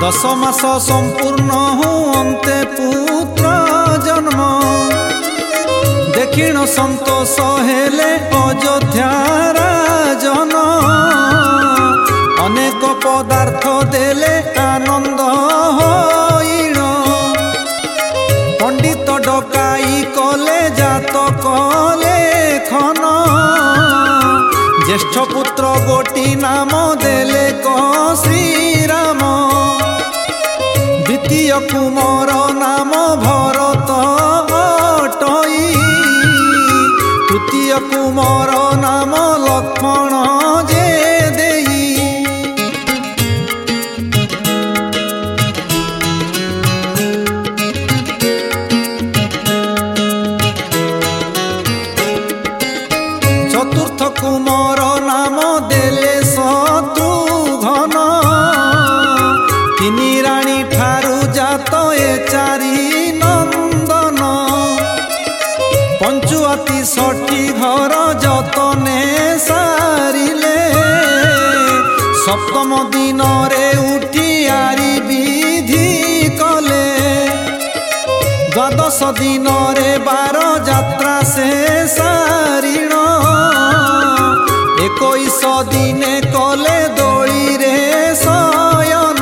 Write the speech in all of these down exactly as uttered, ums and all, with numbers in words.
दस मास संपूर्ण हुंते पुत्र जन्म देखिण संतोष हेले अयोध्यार जन अनेक पदार्थ देले आनंद होइण पंडित डकाई कले जातक लेखन ज्येष्ठ पुत्र गोटी नाम देले क श्रीराम द्वितीय कुमार नाम भरत अटई तृतीय कुमार नाम लक्ष्मण जे देई चतुर्थ कुमार नाम देले शत्रुघ्न तिनी राणी ठारू जात ए चारि नंदन पंचुअती षठी घर जतने सारिले सप्तम दिन रे उठी आरी विधि कले द्वादश दिन रे बार यात्रा से सारिण इक्कीस दिने कले दोली रे शयन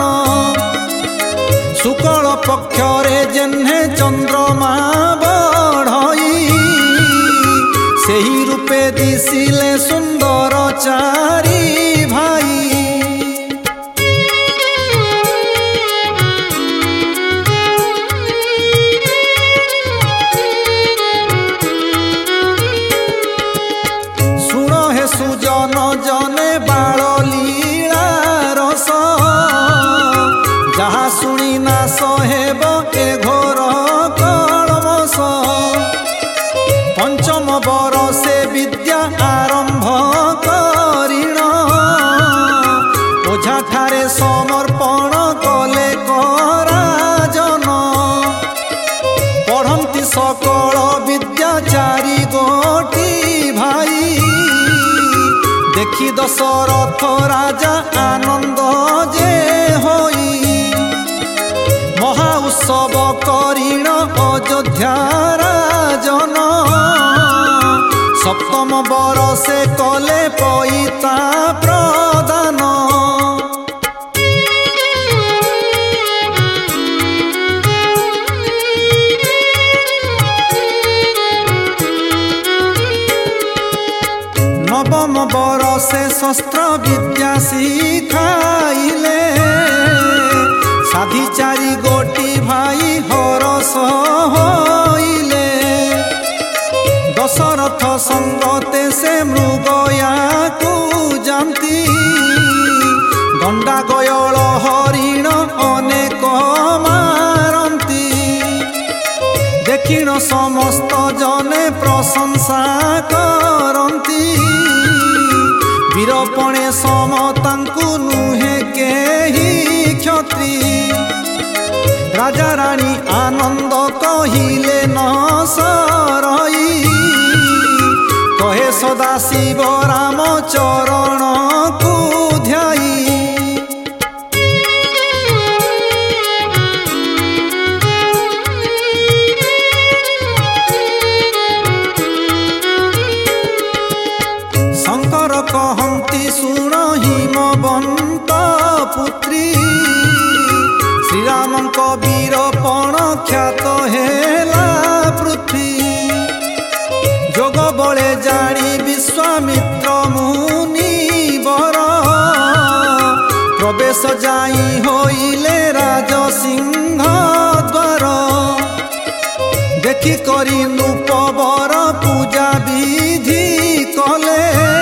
शुक्ल पक्ष रे जेन्हे चंद्रमा बढ़ई सेही रूपे दिसिले सुंदर चारि भाई सुण हे सुजन जने बाल लीला रस जहाँ शुणी नाश हेब ए घोर कलमस पंचम बरसे विद्या आरंभ करिण ओझा ठारे समर्पण कले कराजन पढ़ंती सकल विद्या चारि गोटी भाई देखी दशरथ राजा आनंद जे होई महा उत्सव करिण अयोध्यार जन सप्तम बरसे कले पईता प्रदान नवम बरसे शस्त्र विद्या शिखाइले साधी चारि गोटी भाई हरस होइले दशरथ संगते से मृगया को जानती गंडा गयल हरिण अनेक मारंती देखिण समस्त जने प्रशंसा करंती वीरपणे समतांकु नुहे केही क्षत्रि राजा राणी आनंद कहिले न सरई कहे सदा शिव राम चरण को ध्याई शंकर कहंती सुण हिमवंत पुत्री श्रीराम वीरपण ख्यात हेला पृथ्वी जोग बले जानी विश्वामित्र मुनि वर प्रवेश जाई होइले राजसिंह द्वार देखी करी नृपवर पूजा विधि कले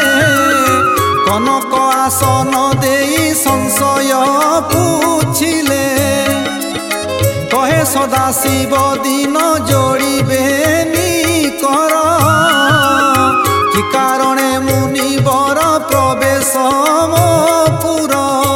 कनक आसन देई संशय पूछिले कहे सदा शिव दिन जोड़िबे कर कि कारणे मुनिवर प्रवेश मोपुर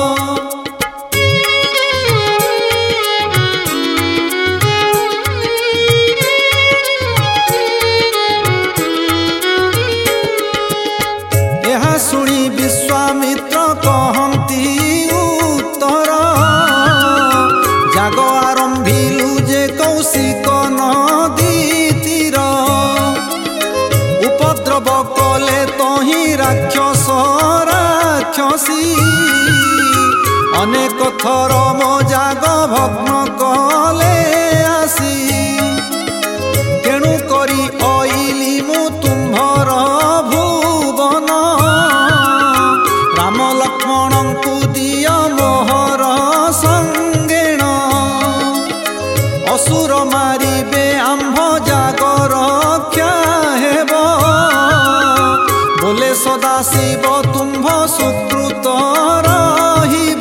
यह सुनी विश्वामित्र कहंती उत्तर ही राक्षस राक्षसी अनेक थर मो जाग भग्न कले आसी तेणु करी अइली मु तुम्भर भुवन राम लक्ष्मण को दिय मोहर संगेण असुर मारिबे आंभ जागर रक्षा हेब बोले सदा शिव तुम्भ सुकृत रहिब।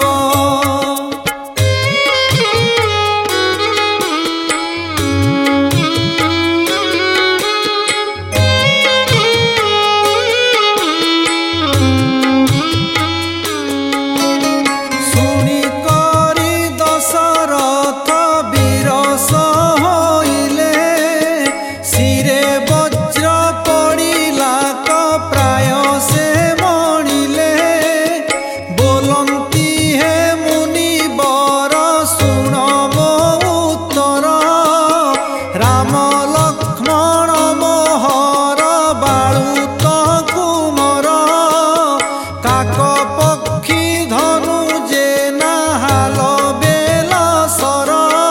शुणी करी दशरथ वीरस होइले शिरे वज्र पड़िला प्राय से मणिले बोलंती हे मुनि बर शुण मो उत्तर राम लक्ष्मण मोहर बाळुत कुमर काक पक्षी धनु जे नाहाल बेल सर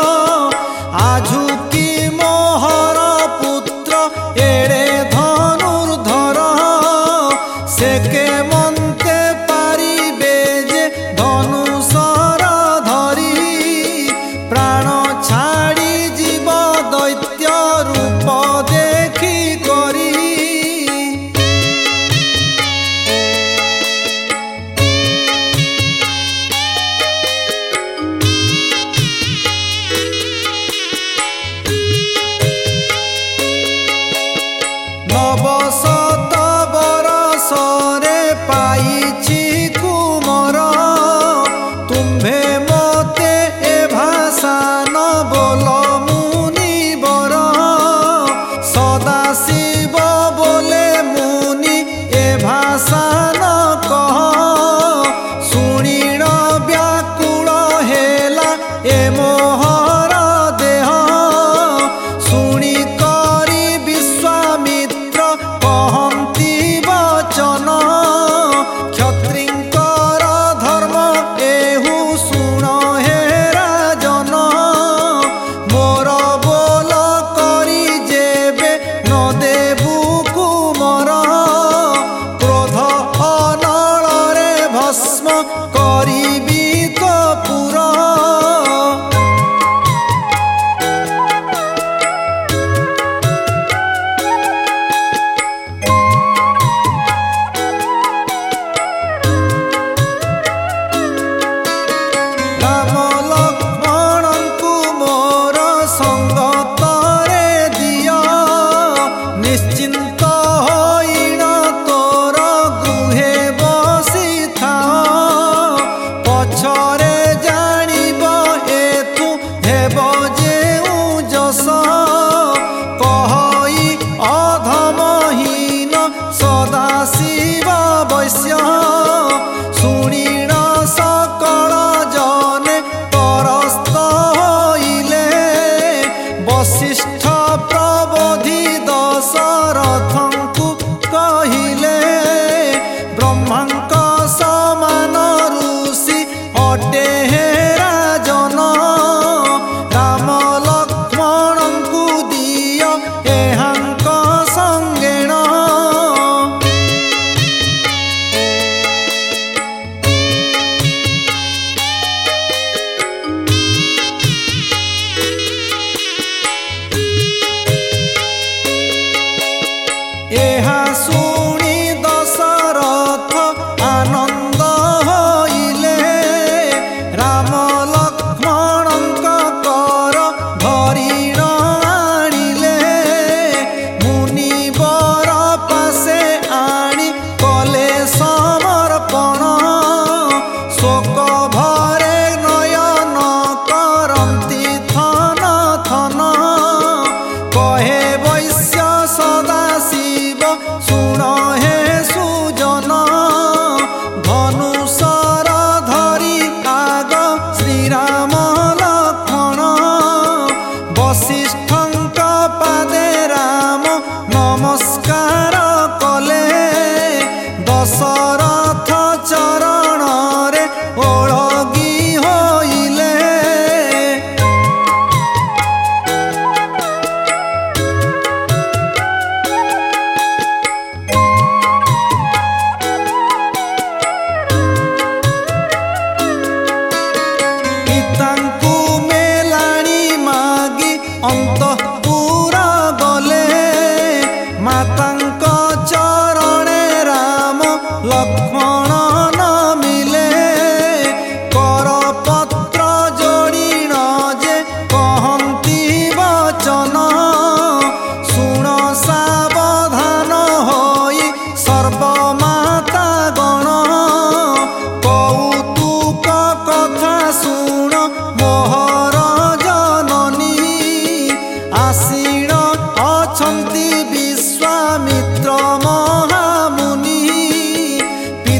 आझुकी मोहर पुत्र एड़े धनुर्धर से के मन्ते पारिबे जे धनुषर धरी प्राण छाड़ी जीव दैत्य रूप देखी करी। नवशत बरसरे पाइछि कुमर तुम्भे मते ए भाषा न बोल मुनिवर सदा शिव बोले मुनि ए भाषा न कह शुणिण व्याकुल हेला ए मोहर देह शुणी करी विश्वामित्र कहन्ति वचन क्षत्रिंकर धर्म एहु शुण हे राजन मोर बोल करी जेबे न देबु कुमर क्रोध अनଳରେ भस्म करिबि कपूर। राम लक्ष्मण को मोर संगतरे दिय निश्चिंत होइण तोर गृहे बसी था पछरे जानिब एतु हेब जेउ जस कहई अधमहीन सदा शिव वैश्य शुणिण सकल जने परस्त होइले वसिष्ठ प्रबोधि दशरथंकु कहिले ब्रह्मांक समान ऋषि अटे हे राजन राम लक्ष्मणंकु दिय एहांक संगेण। ଲକ୍ଷ୍ମଣ ନ ମିଲେ କରପତ୍ର ଯୋଡ଼ିଣ ଯେ କହନ୍ତି ବଚନ ଶୁଣ ସାବଧାନ ହୋଇ ସର୍ବମାତା ଗଣ କୌତୁକ କଥା ଶୁଣ ମୋହର ଜନନୀ ଆସୀନ ଅଛନ୍ତି ବିଶ୍ୱାମିତ୍ର ମହାମୁନି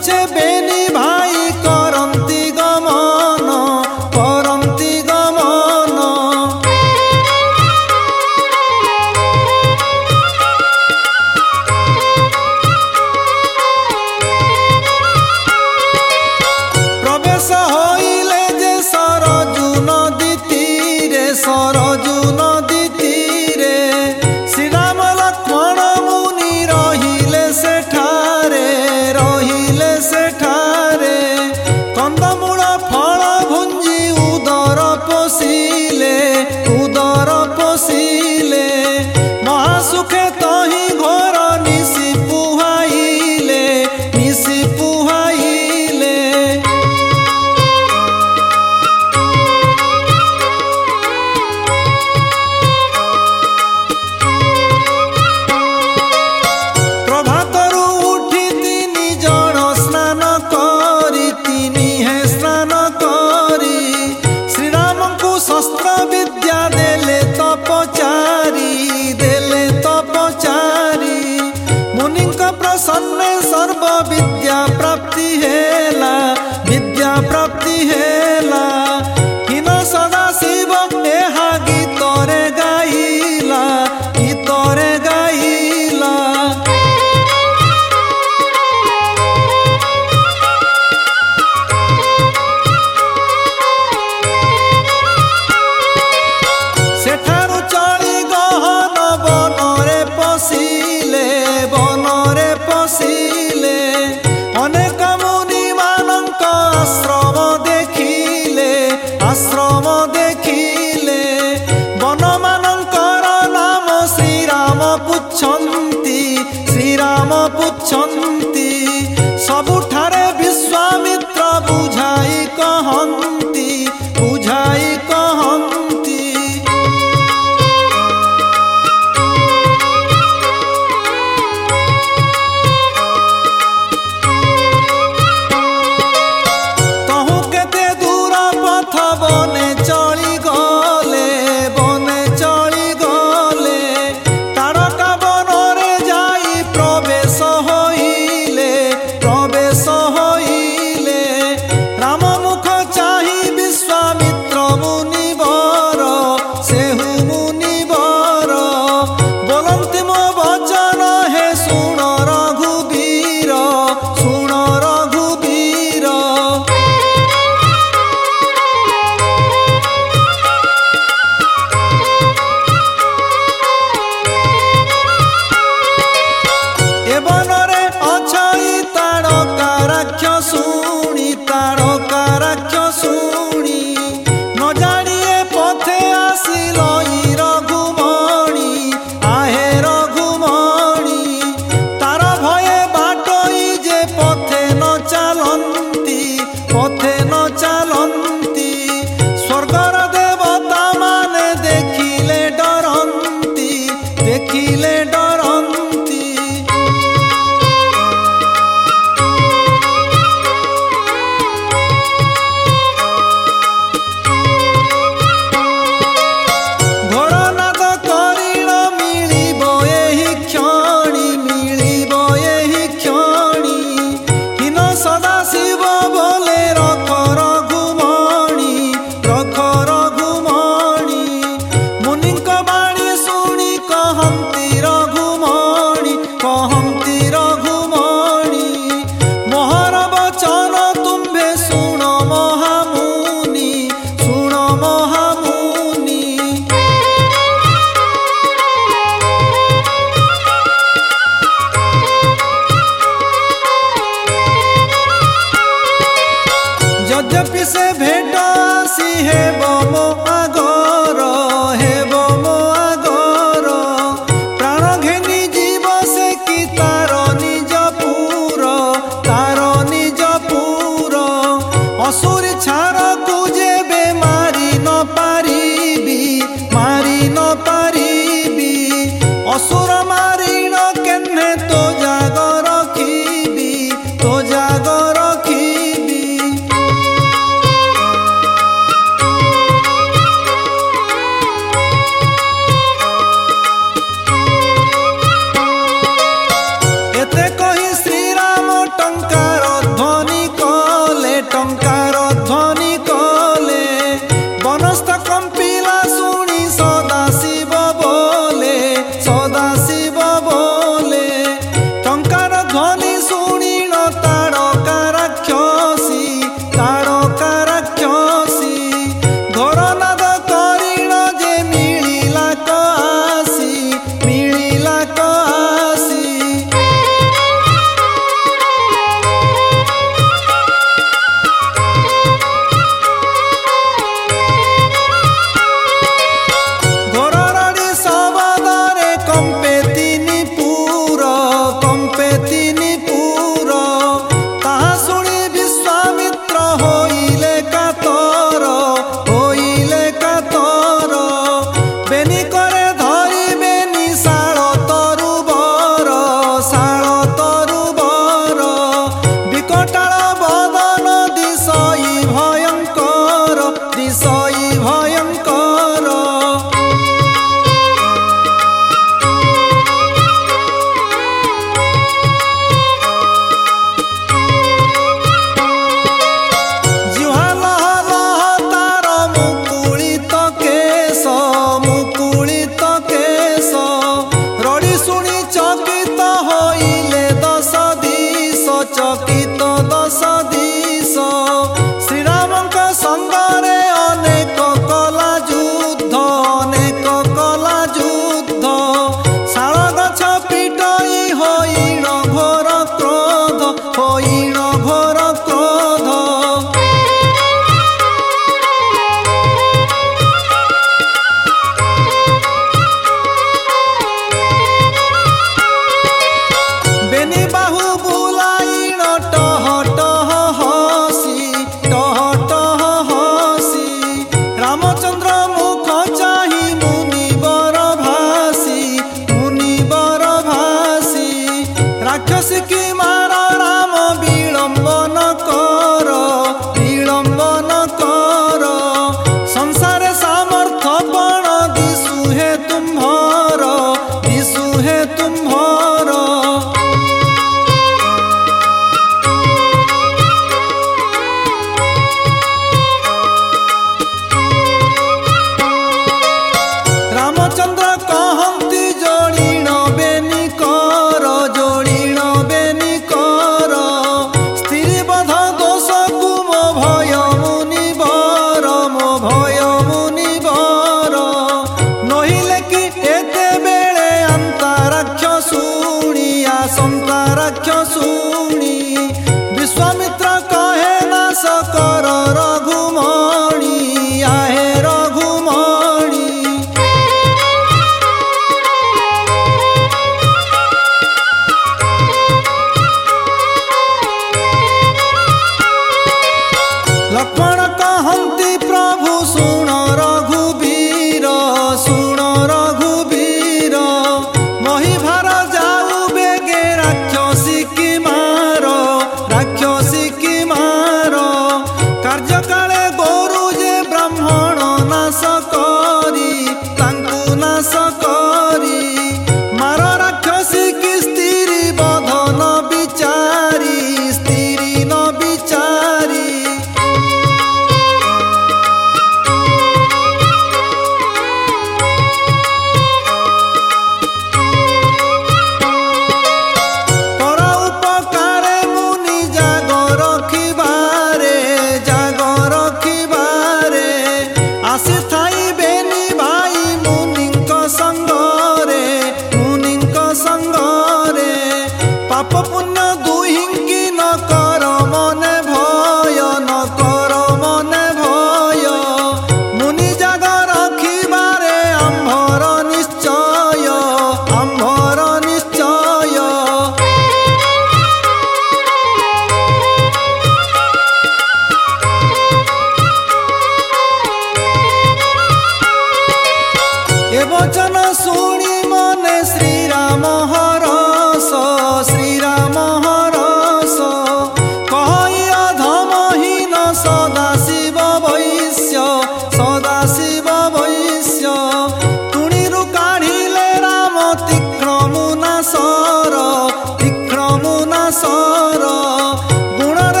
पछे बेनी भाई करंती गमन करंती गमन प्रवेश होइले जे सरजू नदी तीरे सरजू नदी तीरे श्रीराम लक्ष्मण मुनि रहिले सेठारे रहिले सेठारे कंदमूल फल भुंजी उदर पोषिले उदर पोषिले महासुखे तही घोर निशि पुहाइले निशि पुहाइले प्रभातरु उठी तिनि जण स्नान करी तिनि हे स्नान करी श्रीरामंकु शस्त्र विद्या देले तपचारी देले तपचारी मुनिंक प्रसन्न सर्व विद्या प्राप्ति हेला विद्या प्राप्ति हेला किन सदा शिव एहा गीतरे गाइला गीतरे गाइला सेठारु चली गहन बनरे पशिले बनरे पशिले अनेक मुनि मानक आश्रम देखिले आश्रम देखिले वन मानकर नाम श्रीराम पुच्छन्ति श्रीराम पुच्छन्ति सबुठारे विश्वामित्र बुझाई कहन्ति बुझाई कहन्ति तहु केते दूर पथ बने चली गले बने चली गले तारका बनरे जाई प्रवेश होइले प्रवेश होइले राम मुख चाहि विश्वामित्र मुनिवर सेहु मुनिवर बोलन्ति मो वचन हे सुण रघुवीर सुण रघुवीर ए बनरे अछई तारका राक्षसुणी तारका राक्षसुणी न जानिए पथे आसिलई रघुमणि आहे रघुमणि तार भये बाटई जे पथे न चालन्ति पथे न चालन्ति स्वर्गर देवता माने देखिले डरन्ति देखिले डरन्ति घोड़नाद करिण मिलिब एहि क्षणी मिलिब एहि क्षणी किन सदा शिव बोले रख रघुमणि रख रघुमणि मुनिंक बाणी शुणी कहन्ति रघुमणि कहन्ति रघुमणि मोहर वचन तुम्भे शुण महामुनि शुण महामुनि यद्यपि से भेट आसी हेब मो आगर हेब मो आगर प्राण घेनी जीव से कि तार निज पुर तार निज पुर असुरी छार को जेबे मारी न पारिबी मारी न पारिबी असुर मारिण केन्हे तो जाग रखिबी तो जाग रखिबी एते कही श्रीराम टंकार चकित दश दिश श्रीरामଙ୍କ संगरे अनेक कला युद्ध अनेक कला युद्ध शाल गछ पिटई होइन घोर क्रोध होइन घोर क्रोध बेनी बाहु बुलाइन टह टह हसी टह टह हसी रामचंद्र मुख चाहि मुनिवर भासी मुनिवर भासी राक्षसी की मार राम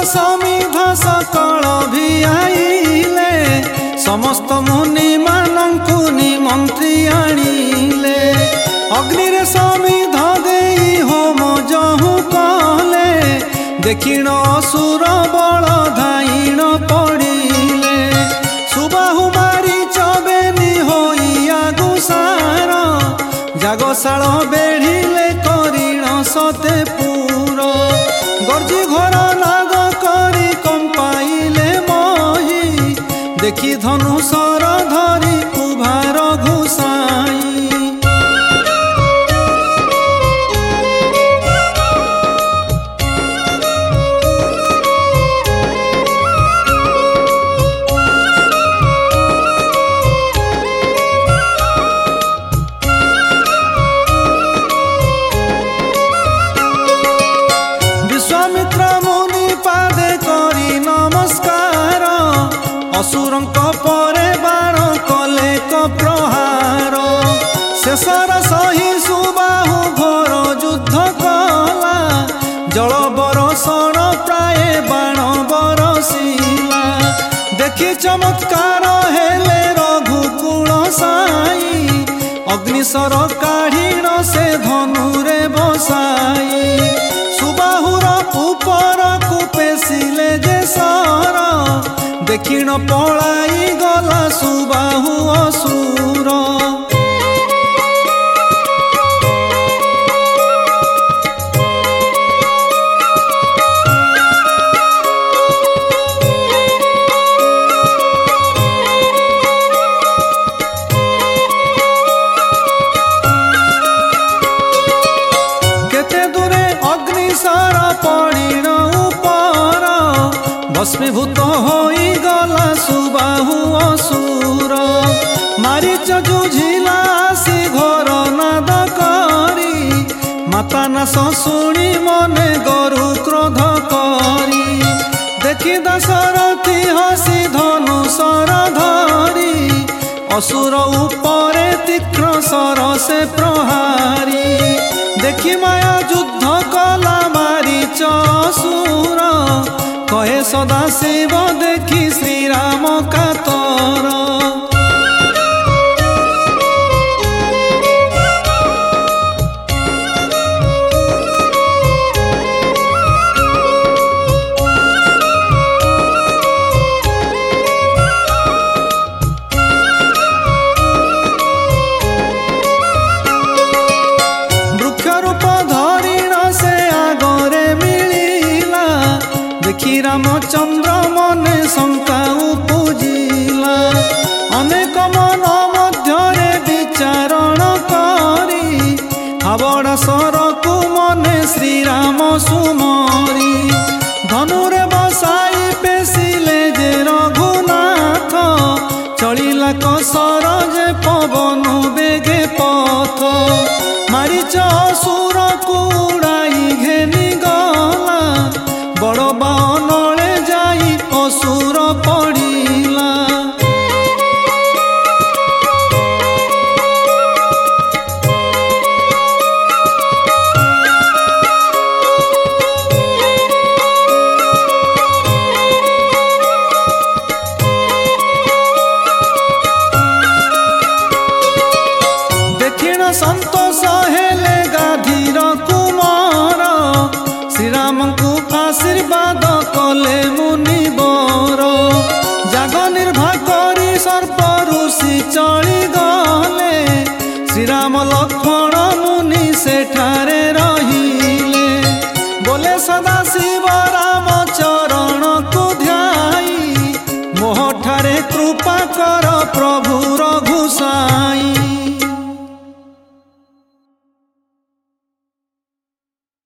समिधा सकल भिआइले समस्त मुनि मानंकु निमंत्री आनिले अग्नि रे समिध देई होम जहु कले देखिण असुर बल धाइण पड़िले सुबाहु मारी चबेनी होइया गुसार जागशाल बेढ़िले करिण सते पूर गर्जी घर नाग करी कंपाइले मही देखी धनुषर धरी उभार घुसाई असुरंक परे बाण कले क प्रहार शेषर सही सुबाहु घोर युद्ध कला जल बरषण प्राय बाण बरसिला देखि चमत्कार हेले रघुकुल साई अग्निशर काढ़ीण से धनुरे बसाई सुबाहुर उपर कुपेसिले जे सर देखिण पलाई गला सुबाहु असुर केते दूरे अग्निशर पड़िण उपर भस्मीभूत होई गला सुबाहु असुर मारीच जुझिला आसी घर नाद करी माता नाश शुणी मने गरु क्रोध करी देखि दशरथी हसी धनुषर धरी असुर उपरे तीक्ष्ण सर से प्रहारी देखि माया युद्ध कला मारीच असुर कहे सदा शिव देखी श्रीराम कातर वृक्षरूप धरिण से आगरे मिलिला देखी रामचंद्र मने शंका पूजिला अनेक मन मध्यरे विचारण करी हावड़ा सरकु मने श्रीराम सुमरी धनुरे बसाई पेशिले जे रघुनाथ चलिला कसर जे पवन बेगे पथ मारीच असुर कुड़ाई घेनी गला बड़ बानले जाई असुर पड़िला देखिण संतोष हेले गाधीर कुमार श्रीराम को आशीर्वाद कले मुनिवर जाग निर्भा करी सर्प ऋषि चली गले श्रीराम लक्ष्मण मुनि सेठारे रहिले बोले सदा शिव राम चरण को ध्याई मोह ठारे कृपा कर प्रभु रघुसा